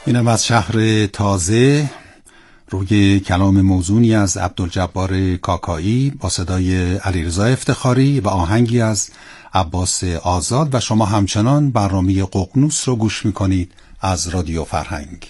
اینم از شهر تازه، روی کلام موزونی از عبدالجبار کاکایی با صدای علیرضا افتخاری و آهنگی از عباس آزاد و شما همچنان برنامه ققنوس رو گوش میکنید از رادیو فرهنگ.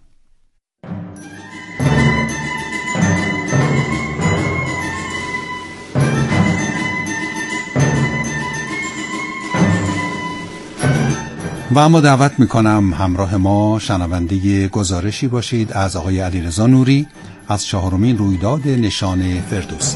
و اما دعوت میکنم همراه ما شنونده گزارشی باشید از آقای علیرضا نوری از 4مین رویداد نشان فردوسی.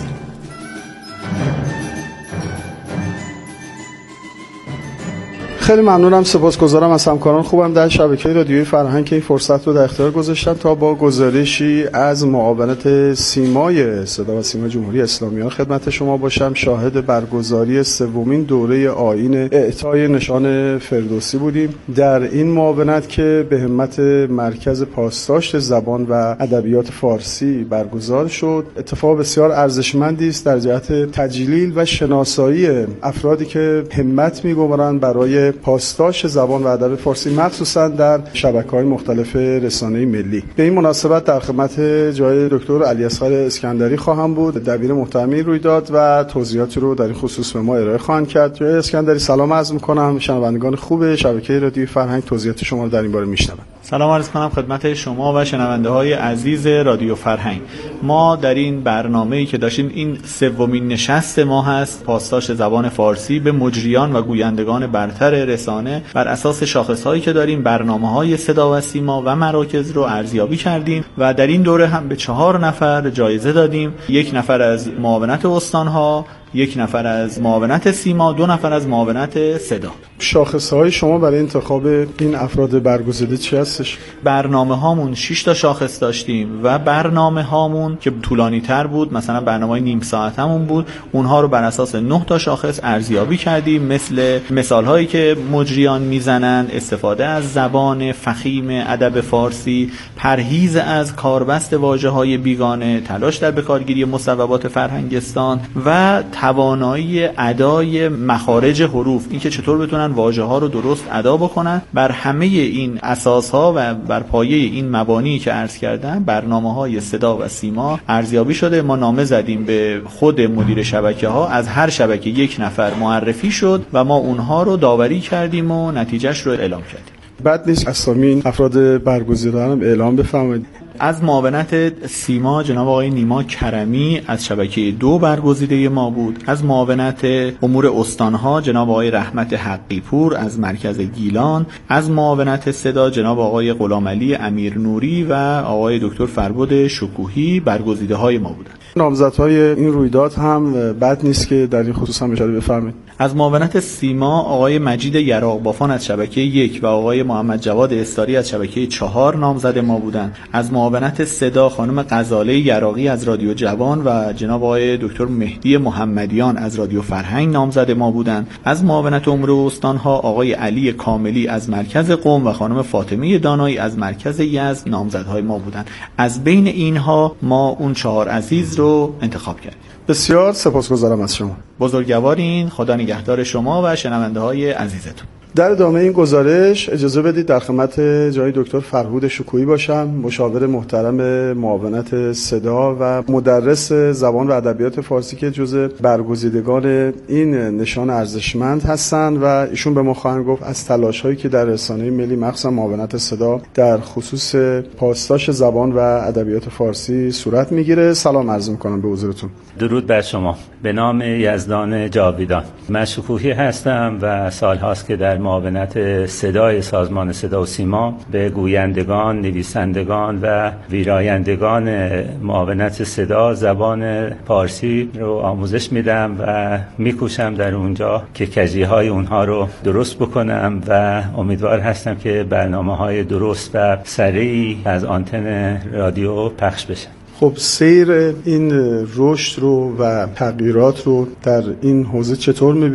خیلی ممنونم، سپاسگزارم از همکاران خوبم در شبکه رادیویی فرهنگ که این فرصت رو در اختیار گذاشتن تا با گزارشی از معاونت سیمای صدا و سیما جمهوری اسلامی خدمت شما باشم. شاهد برگزاری 3مین دوره آیین اعطای نشان فردوسی بودیم. در این معاونت که به همت مرکز پاسداشت زبان و ادبیات فارسی برگزار شد، اتفاق بسیار ارزشمندی است در جهت تجلیل و شناسایی افرادی که همت می‌گذارند برای پاسداشت زبان و ادب فارسی، مخصوصا در شبکه‌های مختلف رسانه‌ای ملی. به این مناسبت در خدمت جای دکتر علیاصغر اسکندری خواهم بود، دبیر محترمی رویداد، و توضیحاتی رو در این خصوص به ما ارائه خواهند کرد. جای اسکندری سلام عرض می‌کنم. شنوندگان خوب شبکه رادیویی فرهنگ توضیحات شما رو در این باره میشنوند. سلام عرض کنم خدمت شما و شنونده‌های عزیز رادیو فرهنگ. ما در این برنامه‌ای که داشتیم، این 3مین نشست ما هست، پاسداشت زبان فارسی، به مجریان و گویندگان برتر رسانه بر اساس شاخص‌هایی که داریم، برنامه‌های صدا و سیما و مراکز رو ارزیابی کردیم و در این دوره هم به 4 نفر جایزه دادیم. 1 نفر از معاونت استان‌ها، 1 نفر از معاونت سیما، 2 نفر از معاونت صدا. شاخص‌های شما برای انتخاب این افراد برگزیده چی هستش؟ برنامه‌هامون 6 تا شاخص داشتیم و برنامه‌هامون که طولانی‌تر بود، مثلا برنامه‌های نیم ساعتمون بود، اونها رو بر اساس 9 تا شاخص ارزیابی کردیم، مثل مثال‌هایی که مجریان میزنن، استفاده از زبان فخیم ادب فارسی، پرهیز از کاربست واژه‌های بیگانه، تلاش در بکارگیری مصوبات فرهنگستان و توانایی ادای مخارج حروف، اینکه چطور بتونن واژه‌ها رو درست ادا بکنن. بر همه این اساس‌ها و بر پایه این مبانی که عرض کردم، برنامه‌های صدا و سیما ارزیابی شده. ما نامه زدیم به خود مدیر شبکه‌ها، از هر شبکه 1 نفر معرفی شد و ما اونها رو داوری کردیم و نتیجهش رو اعلام کردیم. بعد نیست اسامی این افراد برگزیده رو اعلام بفرمایید. از معاونت سیما جناب آقای نیما کرمی از شبکه 2 برگزیده ما بود. از معاونت امور استانها جناب آقای رحمت حقی پور از مرکز گیلان. از معاونت صدا جناب آقای غلامعلی امیر نوری و آقای دکتر فربد شکوهی برگزیده های ما بودند. نامزدهای این رویداد هم بد نیست که در این خصوص هم اشاره بفرمایید. از معاونت سیما آقای مجید یراقبافان از شبکه 1 و آقای محمد جواد استاری از شبکه 4 نامزد ما بودند. از معاونت صدا خانم غزاله یراقی از رادیو جوان و جناب آقای دکتر مهدی محمدیان از رادیو فرهنگ نامزد ما بودند. از معاونت امور استانها آقای علی کاملی از مرکز قم و خانم فاطمه دانایی از مرکز یزد نامزدهای ما بودند. از بین اینها ما اون 4 عزیز رو انتخاب کردیم. بسیار سپاسگزارم از شما. بزرگوارین. خدا نگهدار شما و شنونده‌های عزیزتون. در ادامه این گزارش اجازه بدید در خدمت جای دکتر فرهود شکوهی باشم، مشاور محترم معاونت صدا و مدرس زبان و ادبیات فارسی که جزء برگزیدگان این نشان ارزشمند هستند و ایشون به ما خواهند گفت از تلاش‌هایی که در رسانه ملی مخصوصا معاونت صدا در خصوص پاسداشت زبان و ادبیات فارسی صورت میگیره. سلام عرض می‌کنم به حضورتون. درود بر شما. به نام یزدان جاویدان. من شکوهی هستم و سال‌هاست که در معاونت صدای سازمان صدا و سیما به گویندگان، نویسندگان و ویرایندگان معاونت صدا زبان فارسی رو آموزش میدم و میکوشم در اونجا که کجیهای اونها رو درست بکنم و امیدوار هستم که برنامه‌های درست و سریعی از آنتن رادیو پخش بشن. خب سیر این رشد رو و تغییرات رو در این حوزه چطور می‌بینید؟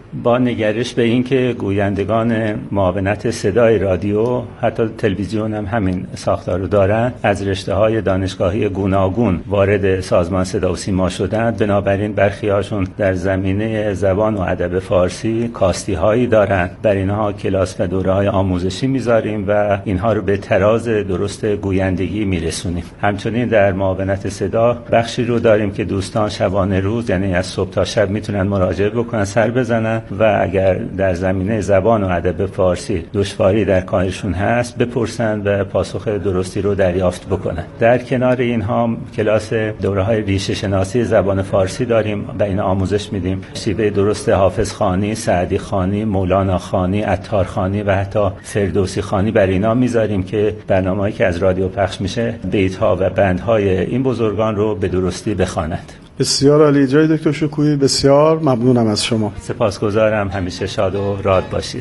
با نگرش به این که گویندگان معاونت صدای رادیو، حتی تلویزیون هم همین ساختار رو دارن، از رشته‌های دانشگاهی گوناگون وارد سازمان صدا و سیما شدند. بنابراین برخی‌هاشون در زمینه زبان و ادب فارسی کاستی‌هایی دارن. بر اینها کلاس و دوره‌های آموزشی می‌ذاریم و اینها رو به تراز درست گویندگی می‌رسونیم. همچنین در معاونت صدا بخشی رو داریم که دوستان شبانه روز، یعنی از صبح تا شب، میتونن مراجعه بکنن، سر بزنن و اگر در زمینه زبان و ادب فارسی دشواری در کارشون هست بپرسن و پاسخ درستی رو دریافت بکنن. در کنار اینها کلاس دوره‌های ریشه شناسی زبان فارسی داریم و این آموزش میدیم. شیوه درست حافظ خوانی، سعدی خوانی، مولانا خوانی، عطار خوانی و حتی فردوسی خوانی بر اینا میذاریم که برنامه‌ای که از رادیو پخش میشه بیت‌ها و بندهای این بزرگان رو به درستی بخوانند. بسیار عالی. جای دکتر شکوهی بسیار ممنونم از شما. سپاسگزارم. همیشه شاد و راد باشید.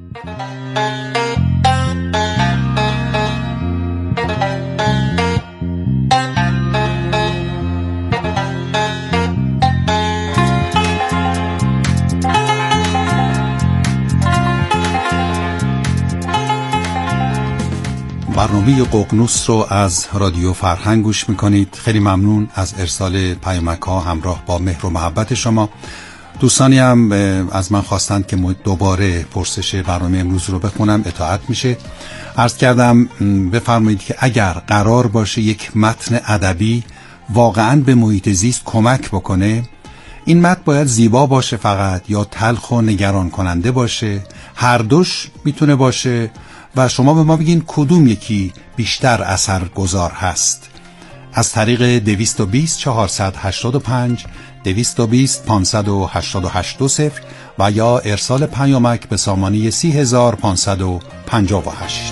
برنامه ققنوس رو از رادیو فرهنگ گوش میکنید. خیلی ممنون از ارسال پیامک ها همراه با مهر و محبت شما. دوستانی هم از من خواستند که دوباره پرسش برنامه امروز رو بخونم. اطاعت میشه. عرض کردم بفرمایید که اگر قرار باشه یک متن ادبی واقعاً به محیط زیست کمک بکنه، این متن باید زیبا باشه فقط یا تلخ و نگران کننده باشه؟ هر دوش میتونه باشه و شما به ما بگین کدوم یکی بیشتر اثرگذار هست. از طریق 220 485 220 588 و یا ارسال پیامک به سامانه 30558.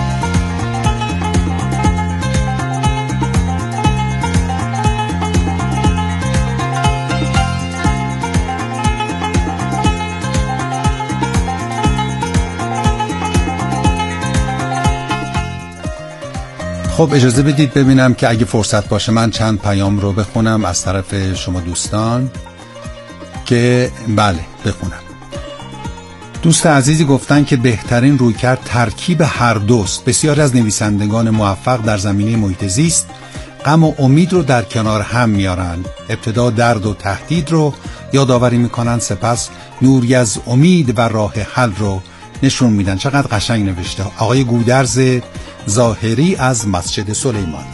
خب اجازه بدید ببینم که اگه فرصت باشه من چند پیام رو بخونم از طرف شما دوستان که بله بخونم. دوست عزیزی گفتن که بهترین رویکرد ترکیب هر دوست. بسیاری از نویسندگان موفق در زمینه محیط زیست غم و امید رو در کنار هم میارن. ابتدا درد و تهدید رو یادآوری میکنن، سپس نوری از امید و راه حل رو نشون میدن. چقدر قشنگ نوشته. آقای گودرز ظاهری از مسجد سلیمان.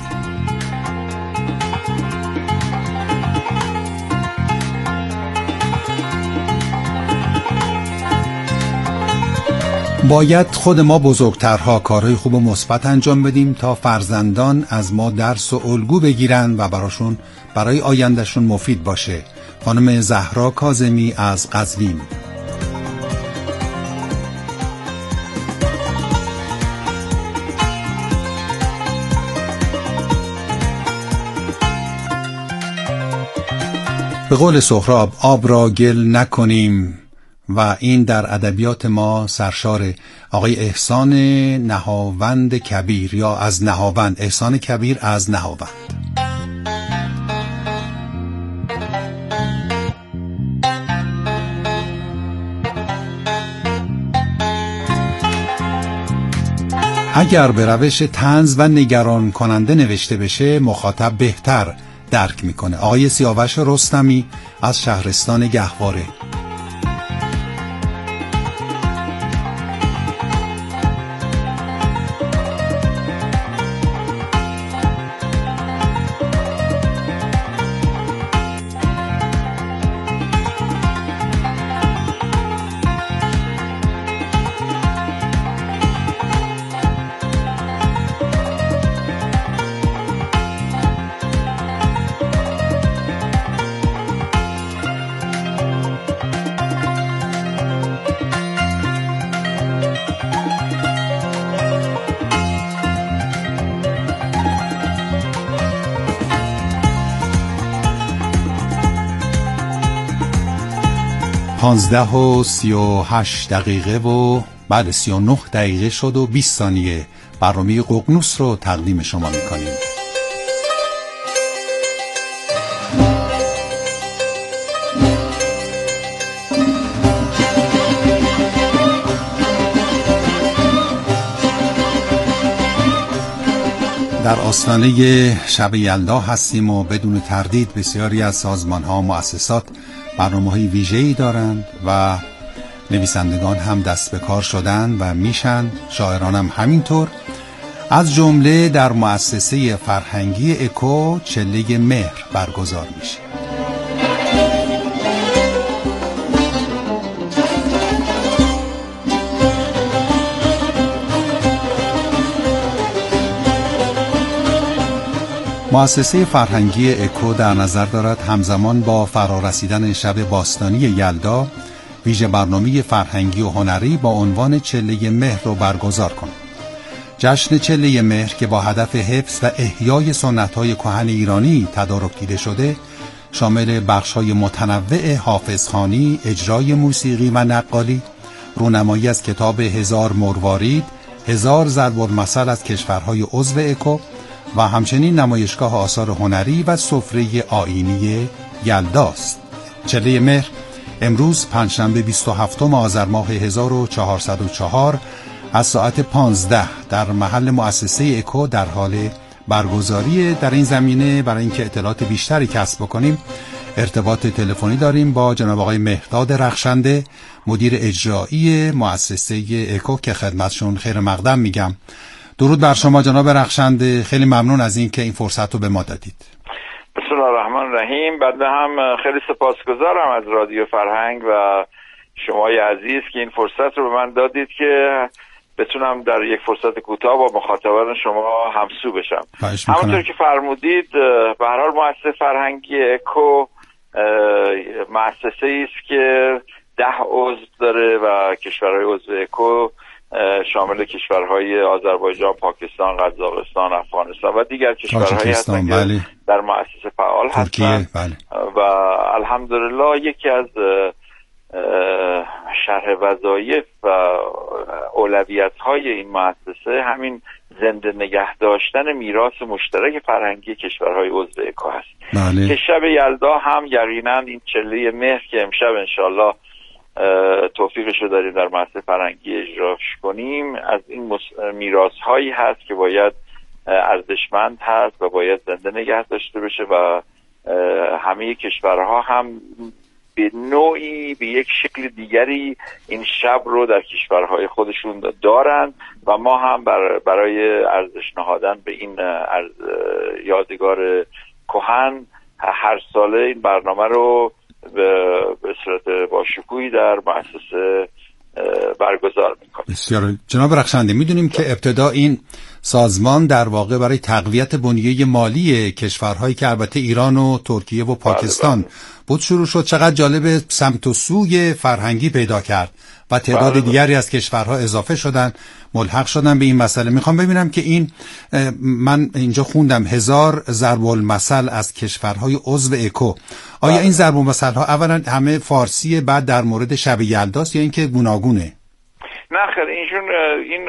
باید خود ما بزرگترها کارهای خوب و مثبت انجام بدیم تا فرزندان از ما درس و الگو بگیرن و برای آیندهشون مفید باشه. خانم زهرا کاظمی از قزوین. به قول سهراب آب را گل نکنیم و این در ادبیات ما سرشار. آقای احسان نهاوند کبیر یا از نهاوند، احسان کبیر از نهاوند. اگر به روش طنز و نگران کننده نوشته بشه مخاطب بهتر درک میکنه. آقای سیاوش رستمی از شهرستان گهواره. پانزده و 38 دقیقه و بعد 39 دقیقه شد و 20 ثانیه برنامه ققنوس رو تقدیم شما میکنیم. در آستانه شب یلدا هستیم و بدون تردید بسیاری از سازمان‌ها و مؤسسات برنامه‌های ویژه‌ای دارند و نویسندگان هم دست به کار شدن و میشن، شاعران هم همینطور. از جمله در مؤسسه فرهنگی اکو چله مهر برگزار میشه. مؤسسه فرهنگی اکو در نظر دارد همزمان با فرارسیدن شب باستانی یلدا ویژه برنامه فرهنگی و هنری با عنوان چله مهر رو برگزار کنند. جشن چله مهر که با هدف حفظ و احیای سنت‌های کهن ایرانی تدارک دیده شده، شامل بخش‌های متنوع حافظخوانی، اجرای موسیقی و نقالی، رونمایی از کتاب 1000 مروارید، 1000 ضرب المثل از کشورهای عضو اکو و همچنین نمایشگاه آثار هنری و سفره آیینی یلداست. چله مهر امروز پنجشنبه 27 آذر ماه 1404 از ساعت 15 در محل مؤسسه اکو در حال برگزاری. در این زمینه برای اینکه اطلاعات بیشتری کسب بکنیم ارتباط تلفنی داریم با جناب آقای مهرداد رخشنده، مدیر اجرایی مؤسسه اکو که خدمتشون خیر مقدم میگم. درود بر شما جناب رخشنده، خیلی ممنون از این که این فرصت رو به ما دادید. بسم الله الرحمن الرحیم. بعد هم خیلی سپاسگزارم از رادیو فرهنگ و شمای عزیز که این فرصت رو به من دادید که بتونم در یک فرصت کوتاه با مخاطبان شما همسو بشم. همونطور که فرمودید به هر حال مؤسسه فرهنگی اکو مؤسسه‌ای است که 10 عضو داره و کشورهای عضو اکو شامل کشورهای آذربایجان، پاکستان، قزاقستان، افغانستان و دیگر کشورهایی هستند که در مؤسسه فعال هستند و الحمدلله یکی از شرح وظایف و اولویت‌های این مؤسسه همین زنده نگه داشتن میراث مشترک فرهنگی کشورهای عضو اکو هست. که شب یلدا هم یقینا این چله مهر که امشب انشالله توفیقشو داریم در مؤسسه فرهنگی اجراش کنیم، از این میراث هایی هست که باید ارزشمند هست و باید زنده نگه داشته بشه و همه کشورها هم به نوعی به یک شکل دیگری این شب رو در کشورهای خودشون دارن و ما هم برای ارزش نهادن به این یادگار کهن هر ساله این برنامه رو به صورت با شکوهی در مؤسسه برگزار میکنه. بسیار. جناب رخشنده، میدونیم که ابتدا این سازمان در واقع برای تقویت بنیه مالی کشورهایی که البته ایران و ترکیه و پاکستان بود شروع شد. چقدر جالب، سمت و سوی فرهنگی پیدا کرد و تعداد دیگری از کشورها اضافه شدن، ملحق شدن به این مسئله. میخوام ببینم که این من اینجا خوندم 1000 ضرب المثل از کشورهای عضو اکو. آیا این ضرب المثل ها اولا همه فارسیه، بعد در مورد شب یلداست یا اینکه گوناگونه؟ نه خیر، این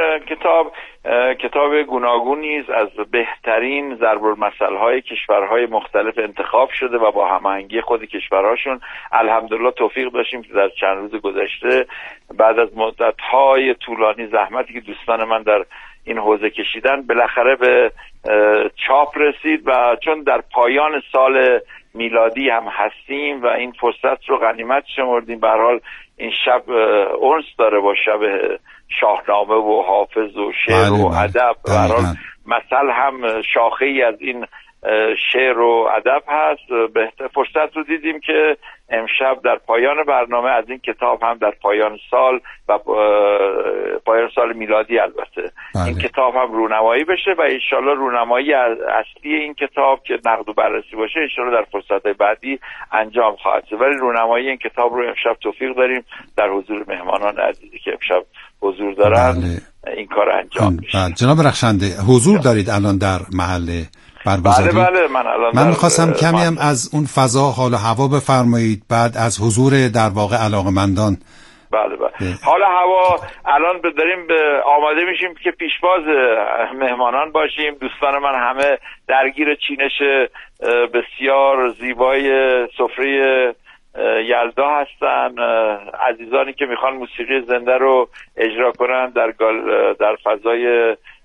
کتاب گوناگونی است، از بهترین ضرب المثل های کشورهای مختلف انتخاب شده و با هماهنگی خود کشورهاشون الحمدلله توفیق داشتیم که در چند روز گذشته بعد از مدت‌های طولانی زحمتی که دوستان من در این حوزه کشیدن بالاخره به چاپ رسید و چون در پایان سال میلادی هم هستیم و این فرصت رو غنیمت شمردیم، به هر حال این شب اونس داره با شب شاهنامه و حافظ و شعر و ادب و هر حال مثل هم شاخه ای از این شعر و ادب هست. بهتر فرصت رو دیدیم که امشب در پایان برنامه از این کتاب هم در پایان سال و پایان سال میلادی البته این کتاب هم رونمایی بشه و انشالله رونمایی اصلی این کتاب که نقد و بررسی باشه انشالله در فرصت بعدی انجام خواهد شد. ولی رونمایی این کتاب رو امشب توفیق داریم در حضور مهمانان عزیزی که امشب حضور دارن این کار انجام میشه. جناب رخشنده، حضور دارید الان در محل برگزاری؟ بله من می‌خواستم کمی هم از اون فضا حال و هوا بفرمایید، بعد از حضور در واقع علاقه‌مندان. بله حال هوا الان داریم آماده میشیم که پیشواز مهمانان باشیم. دوستان من همه درگیر چینش بسیار زیبای سفره یلدا هستن، عزیزانی که میخوان موسیقی زنده رو اجرا کنن در فضای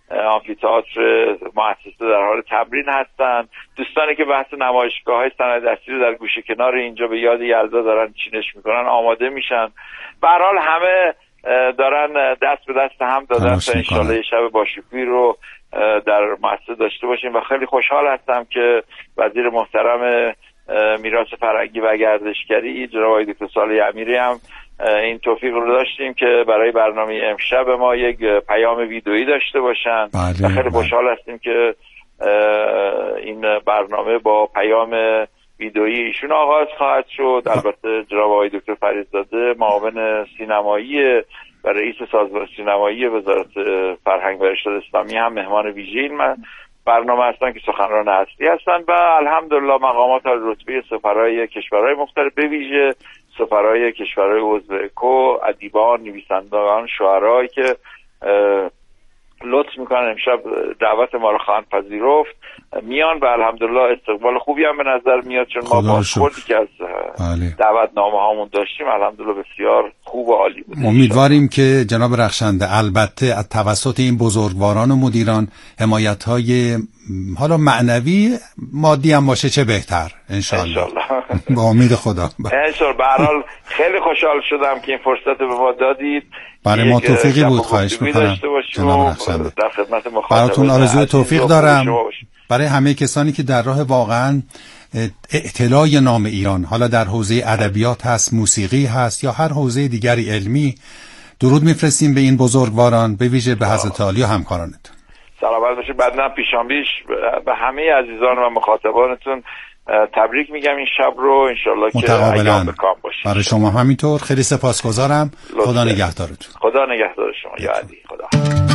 آمفی‌تئاتر مؤسسه در حال تمرین هستن. دوستانی که بحث نمایشگاه‌های صنایع دستی رو در گوشه کنار اینجا به یاد یلدا دارن چینش میکنن آماده میشن. به هر حال همه دارن دست به دست هم دادن تا انشالله شب باشکوهی رو در مؤسسه داشته باشیم و خیلی خوشحال هستم که وزیر محترم میراث فرهنگی و گردشگری جناب آقای دکتر صالح امیری هم این توفیق رو داشتیم که برای برنامه امشب ما یک پیام ویدئویی داشته باشن و خیلی خوشحال هستیم که این برنامه با پیام ویدئویی ایشون آغاز خواهد شد. البته جناب آقای دکتر فریدزاده معاون سینمایی و رئیس سازمان سینمایی وزارت فرهنگ و ارشاد اسلامی هم مهمان ویژه این برنامه هستن که سخنران اصلی هستن و الحمدلله مقامات رتبه سفرهای کشورهای مختلف به ویژه سفرهای کشورهای عضو اکو، ادیبان، نویسندگان، شاعرایی که لطف میکنن امشب دعوت ما رو خواهند پذیرفت میان و الحمدلله استقبال خوبی هم به نظر میاد چون ما بازخوردی که از دعوتنامه هامون داشتیم الحمدلله بسیار خوب و عالی بود. امیدواریم که جناب رخشنده البته از توسط این بزرگواران و مدیران حمایت‌های حالا معنوی مادی هم باشه چه بهتر انشالله. با امید خدا انشالله. به هر حال خیلی خوشحال شدم که این فرصت به ما دادید. برای ما توفیقی بود. خواهش میکنم جناب رخشنده. در خدمت مخاطبان براتون آرزوی توفیق دارم. برای همه کسانی که در راه واقعا اطلاع نام ایران حالا در حوزه ادبیات هست، موسیقی هست یا هر حوزه دیگری علمی درود میفرستیم به این بزرگواران به ویژه به حضرت عالی و همکارانتون. سلامت باشید. بعداً پیشاپیش به همه عزیزان و مخاطبانتون تبریک میگم این شب رو انشالله که ایام بکام باشه. برای شما همینطور. خیلی سپاسگزارم. خدا نگهدارتون. خدا نگهدار شما یا علی. خدا.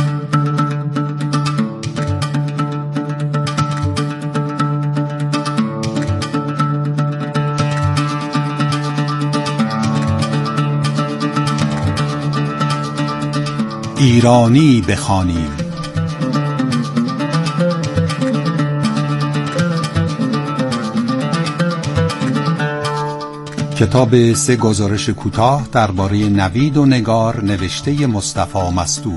ایرانی بخوانیم. کتاب 3 گزارش کوتاه درباره نوید و نگار نوشته مصطفی مستور.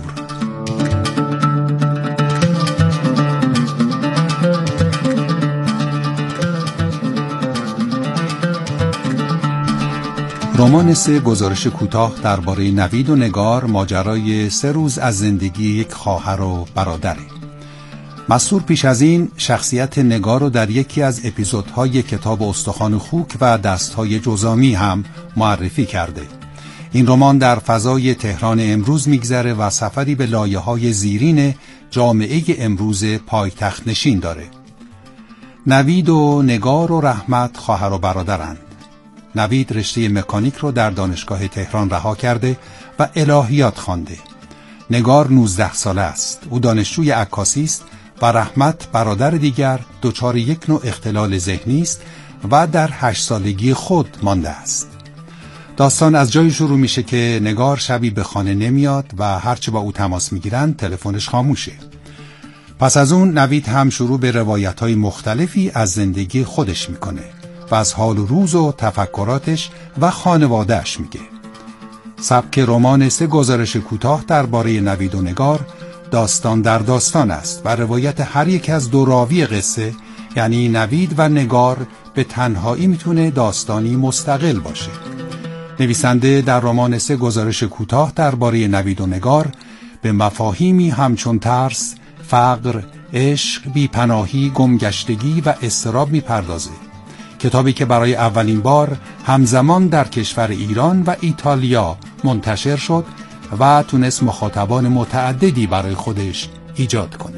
رمان 3 گزارش کوتاه درباره نوید و نگار ماجرای 3 روز از زندگی یک خواهر و برادره. مستور پیش از این شخصیت نگار رو در یکی از اپیزودهای کتاب استخوان خوک و دستهای جزامی هم معرفی کرده. این رمان در فضای تهران امروز میگذره و سفری به لایه‌های زیرین جامعه امروز پایتخت نشین داره. نوید و نگار و رحمت خواهر و برادرند. نوید رشته مکانیک رو در دانشگاه تهران رها کرده و الهیات خوانده. نگار 19 ساله است. او دانشجوی عکاسی است و رحمت برادر دیگر دچار یک نوع اختلال ذهنی است و در 8 سالگی خود مانده است. داستان از جایی شروع میشه که نگار شبی به خانه نمیاد و هرچه با او تماس میگیرن تلفنش خاموشه. پس از اون نوید هم شروع به روایت‌های مختلفی از زندگی خودش میکنه و از حال و روز و تفکراتش و خانواده‌اش میگه. سبک رمان 3 گزارش کوتاه درباره نوید و نگار داستان در داستان است و روایت هر یک از دو راوی قصه یعنی نوید و نگار به تنهایی میتونه داستانی مستقل باشه. نویسنده در رمان 3 گزارش کوتاه درباره نوید و نگار به مفاهیمی همچون ترس، فقر، عشق، بیپناهی، گمگشتگی و اضطراب میپردازه. کتابی که برای اولین بار همزمان در کشور ایران و ایتالیا منتشر شد و تونست مخاطبان متعددی برای خودش ایجاد کنه.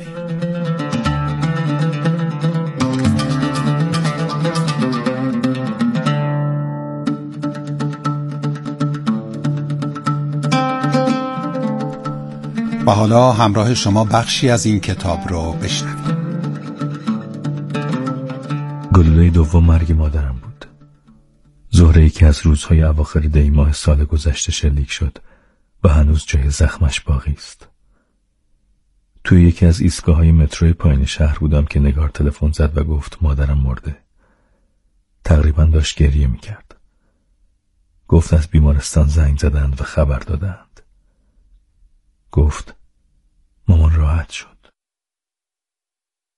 و حالا همراه شما بخشی از این کتاب رو بشنوید. گلوله دوم مرگ مادرم بود. زهره‌ای که از روزهای اواخر دی ماه سال گذشته شلیک شد و هنوز جای زخمش باقی است. توی یکی از ایستگاه‌های متروی پایین شهر بودم که نگار تلفن زد و گفت مادرم مرده. تقریبا داشت گریه می‌کرد. گفت از بیمارستان زنگ زدند و خبر دادند. گفت مامان راحت شد.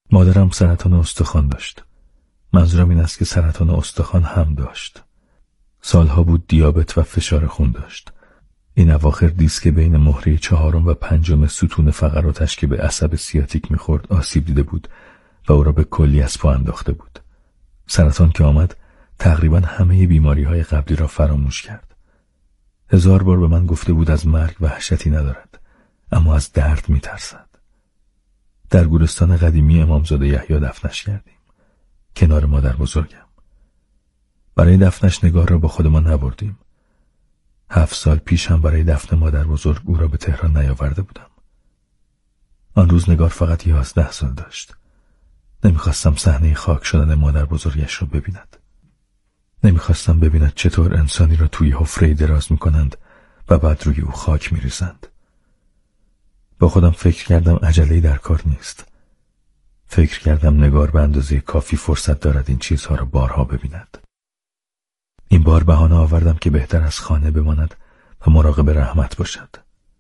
مادرم سرطان استخوان داشت. منظورم این است که سرطان استخوان هم داشت. سالها بود دیابت و فشار خون داشت. این اواخر دیسک بین مهره 4 و 5 ستون فقراتش که به عصب سیاتیک میخورد آسیب دیده بود و او را به کلی از پا انداخته بود. سرطان که آمد تقریبا همه بیماری‌های قبلی را فراموش کرد. 1000 بار به من گفته بود از مرگ وحشتی ندارد، اما از درد میترسد. در گورستان قدیمی امامزاده یحیی دفنش کردیم، کنار مادر بزرگم. برای دفنش نگار را با خودمان نبردیم. 7 سال پیش هم برای دفن مادر بزرگ او را به تهران نیاورده بودم. آن روز نگار فقط 11 سال داشت. نمیخواستم صحنه خاک شدن مادر بزرگش را ببیند. نمیخواستم ببیند چطور انسانی را توی حفره دراز میکنند و بعد روی او خاک میریزند. با خودم فکر کردم عجله‌ای در کار نیست. فکر کردم نگار به اندازه کافی فرصت دارد این چیزها را بارها ببیند. این بار بهانه آوردم که بهتر از خانه بماند و مراقب رحمت باشد.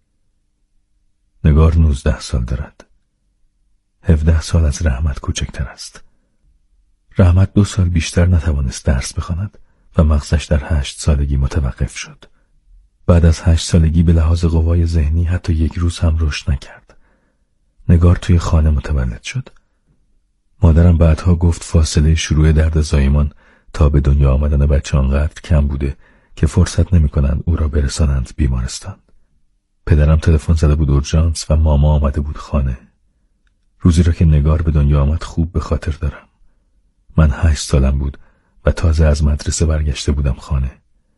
نگار 19 سال دارد. 17 سال از رحمت کوچکتر است. رحمت 2 سال بیشتر نتوانست درس بخواند و مغزش در 8 سالگی متوقف شد. بعد از 8 سالگی به لحاظ قوای ذهنی حتی 1 روز هم رشد نکرد. نگار توی خانه متولد شد. مادرم بعدها گفت فاصله شروع درد زایمان تا به دنیا آمدن بچه آنقدر کم بوده که فرصت نمی کنند او را برسانند بیمارستان. پدرم تلفن زده بود اورژانس و ماما آمده بود خانه. روزی را که نگار به دنیا آمد خوب به خاطر دارم. من 8 سالم بود و تازه از مدرسه برگشته بودم خانه.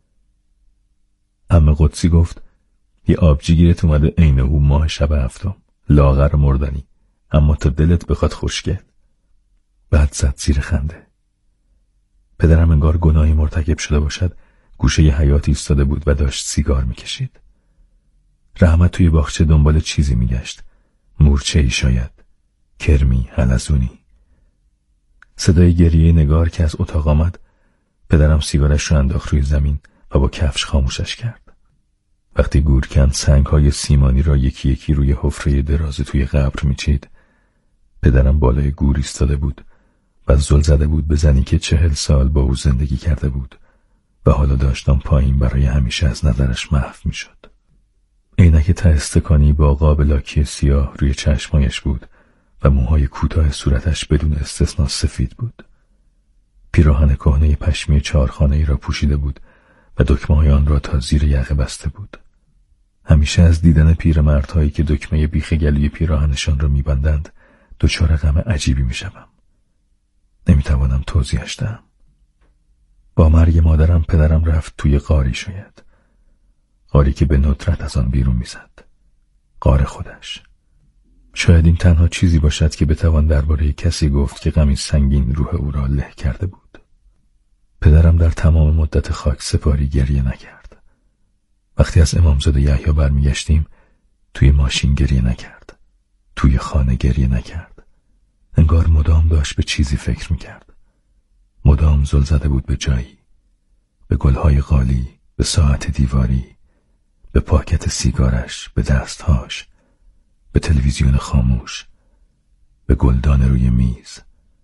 عمه قدسی گفت یه آبجی گیرت اومده عین او ماه شب هفتم، لاغر مردنی، اما تا دلت بخواد خوشگل. بعد زد زیر خنده. پدرم انگار گناهی مرتکب شده باشد گوشه ی حیاط ایستاده بود و داشت سیگار میکشید. رحمت توی باغچه دنبال چیزی میگشت، مورچه‌ای شاید، کرمی، حلزونی. صدای گریه نگار که از اتاق آمد، پدرم سیگارش رو انداخت روی زمین و با کفش خاموشش کرد. وقتی گورکن سنگ‌های سیمانی را یکی یکی روی حفره دراز توی قبر میچید، پدرم بالای گور ایستاده بود و زل زده بود به زنی که 40 سال با او زندگی کرده بود و حالا داشتم پایین برای همیشه از نظرش محو میشد. عینک ته استکانی با قاب لاکی سیاه روی چشمایش بود و موهای کوتاه صورتش بدون استثنا سفید بود. پیراهن کهنه پشمی 4 خانه‌ای را پوشیده بود و دکمه‌های آن را تا زیر یقه بسته بود. همیشه از دیدن پیرمردهایی که دکمه بیخ گلوی پیراهنشان را می‌بندند دچار غم عجیبی می‌شوم. نمی‌توانم توضیحش دهم. با مرگ مادرم پدرم رفت توی غاری شاید. غاری که به ندرت از آن بیرون می‌زد. غار خودش. شاید این تنها چیزی باشد که بتوان درباره کسی گفت که غمی سنگین روح او را له کرده بود. پدرم در تمام مدت خاک سپاری گریه نکرد. وقتی از امامزاده یحیی برمیگشتیم توی ماشین گریه نکرد. توی خانه گریه نکرد. انگار مدام داشت به چیزی فکر میکرد. مدام زل زده بود به جایی. به گلهای قالی، به ساعت دیواری، به پاکت سیگارش، به دستهاش، به تلویزیون خاموش، به گلدان روی میز.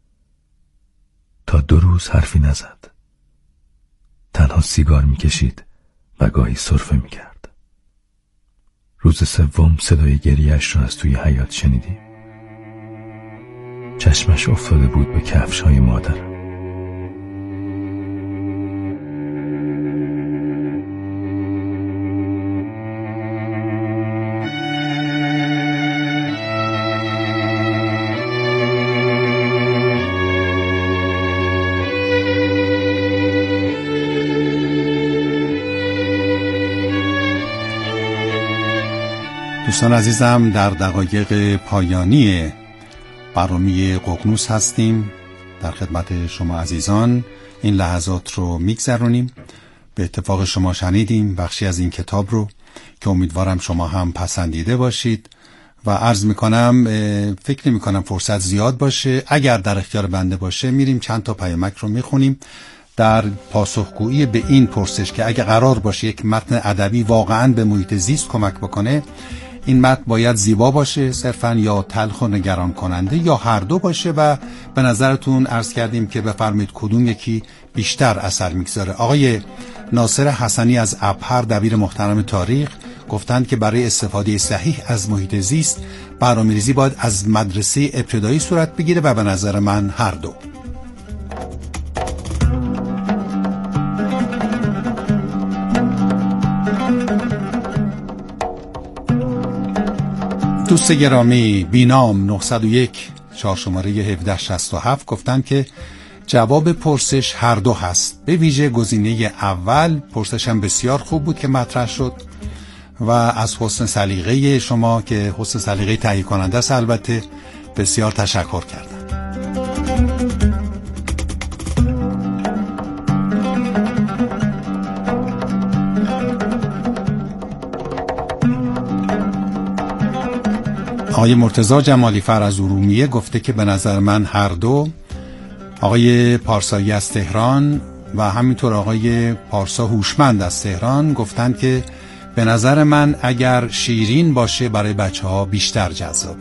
تا 2 روز حرفی نزد. تنها سیگار میکشید و گاهی سرفه میکرد. روز 3 صدای گریه‌اش را از توی حیاط شنیدیم. چشمش افتاده بود به کفش‌های مادر. دوستان عزیزم، در دقایق پایانی برنامه ققنوس هستیم. در خدمت شما عزیزان این لحظات رو میگذرونیم. به اتفاق شما شنیدیم بخشی از این کتاب رو که امیدوارم شما هم پسندیده باشید و عرض میکنم فکر نمیکنم فرصت زیاد باشه. اگر در اختیار بنده باشه میریم چند تا پیامک رو میخونیم در پاسخگویی به این پرسش که اگه قرار باشه یک متن ادبی واقعاً به محیط زیست کمک بکنه، این متن باید زیبا باشه صرفاً یا تلخ و نگران کننده یا هر دو باشه و به نظرتون عرض کردیم که بفرمایید کدوم یکی بیشتر اثر میگذاره. آقای ناصر حسنی از ابهر دبیر محترم تاریخ گفتند که برای استفاده صحیح از محیط زیست برنامه‌ریزی باید از مدرسه ابتدایی صورت بگیره و به نظر من هر دو. دوست گرامی بینام 901 4 1767 گفتن که جواب پرسش هر دو هست، به ویژه گزینه اول پرسشم بسیار خوب بود که مطرح شد و از حسن سلیقه شما که حسن سلیقه تهیه کننده است البته بسیار تشکر کردم. آقای مرتضی جمالی فر از ارومیه گفته که به نظر من هر دو. آقای پارسایی از تهران و همینطور آقای پارسا هوشمند از تهران گفتند که به نظر من اگر شیرین باشه برای بچه‌ها بیشتر جذابه.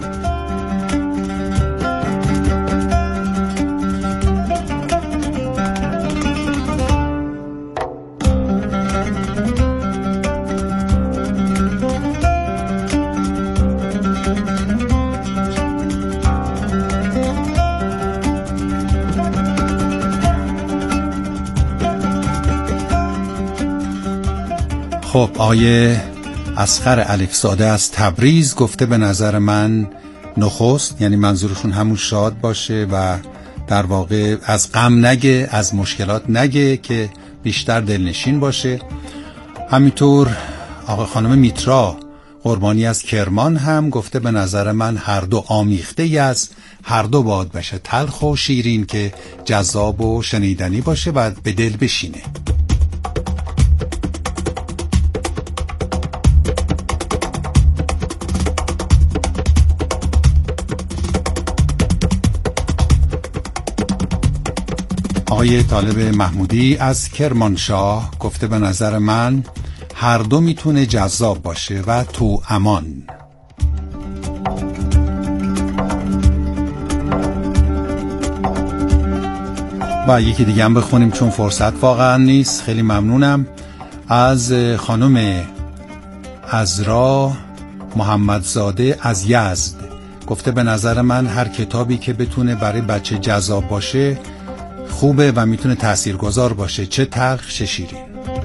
خب آقای اصغر الفزاده از تبریز گفته به نظر من نخست، یعنی منظورشون همون شاد باشه و در واقع از غم نگه، از مشکلات نگه، که بیشتر دلنشین باشه. همینطور آقای خانم میترا قربانی از کرمان هم گفته به نظر من هر دو آمیخته ای از هر دو باید باشه، تلخ و شیرین که جذاب و شنیدنی باشه و به دل بشینه. آقای طالب محمودی از کرمانشاه گفته به نظر من هر دو میتونه جذاب باشه و تو امان. و یکی دیگه هم بخونیم چون فرصت واقعا نیست. خیلی ممنونم. از خانم عزرا محمدزاده از یزد گفته به نظر من هر کتابی که بتونه برای بچه جذاب باشه خوبه و میتونه تاثیرگذار باشه، چه تلخ چه شیرین.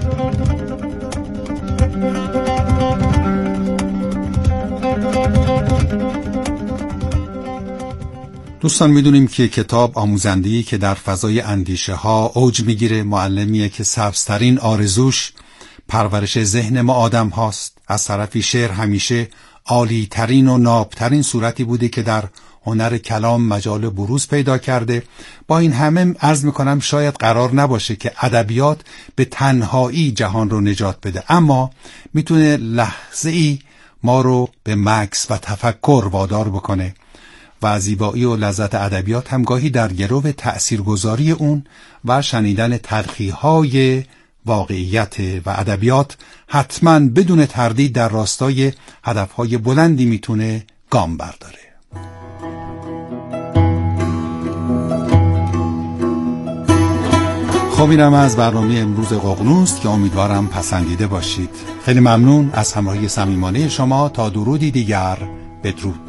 دوستان میدونیم که کتاب آموزنده‌ای که در فضای اندیشه ها اوج میگیره، معلمیه که سبزترین آرزوش پرورش ذهن ما آدم هاست. از طرفی شعر همیشه عالی ترین و نابترین صورتی بوده که در هنر کلام مجال بروز پیدا کرده. با این همه عرض میکنم شاید قرار نباشه که ادبیات به تنهایی جهان رو نجات بده، اما میتونه لحظه‌ای ما رو به مکث و تفکر وادار بکنه و زیبایی و لذت ادبیات هم گاهی در گرو تأثیرگذاری اون و شنیدن تلخی‌های واقعیت و ادبیات حتما بدون تردید در راستای هدفهای بلندی میتونه گام برداره. خب اینم از برنامه امروز ققنوس که امیدوارم پسندیده باشید. خیلی ممنون از همراهی صمیمانه شما. تا درودی دیگر، بدرود.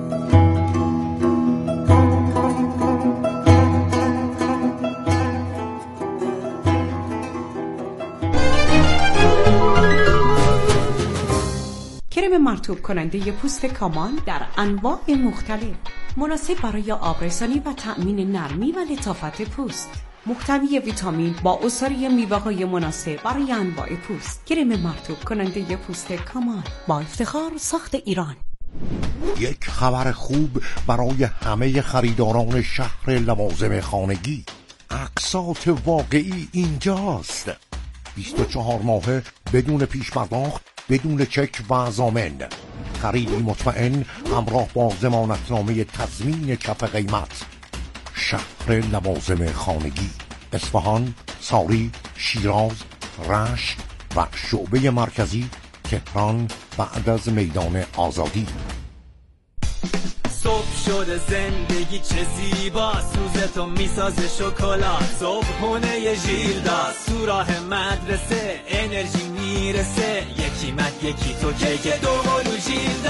کرم مرطوب کننده پوست کامان در انواع مختلف، مناسب برای آبرسانی و تأمین نرمی و لطافت پوست. محتوی ویتامین با عصاره میوه‌های مناسب برای انواع پوست. کرم مرطوب کننده پوست کامان، با افتخار ساخت ایران. یک خبر خوب برای همه خریداران شهر لوازم خانگی. اقساط واقعی اینجاست. 24 ماهه بدون پیش پرداخت، بدون چک و ضامن. خریدی مطمئن همراه با ضمانتنامه تضمین کف قیمت. شهر لوازم خانگی، اصفهان، ساری، شیراز، رشت و شعبه مرکزی تهران بعد از میدان آزادی. صبح شده زندگی چه زیبا، سوزتو میسازه شکلات، صبحونه ژیلدا، تو راه مدرسه انرژی میرسه، یکی من یکی تو کیک دوقلو ژیلدا.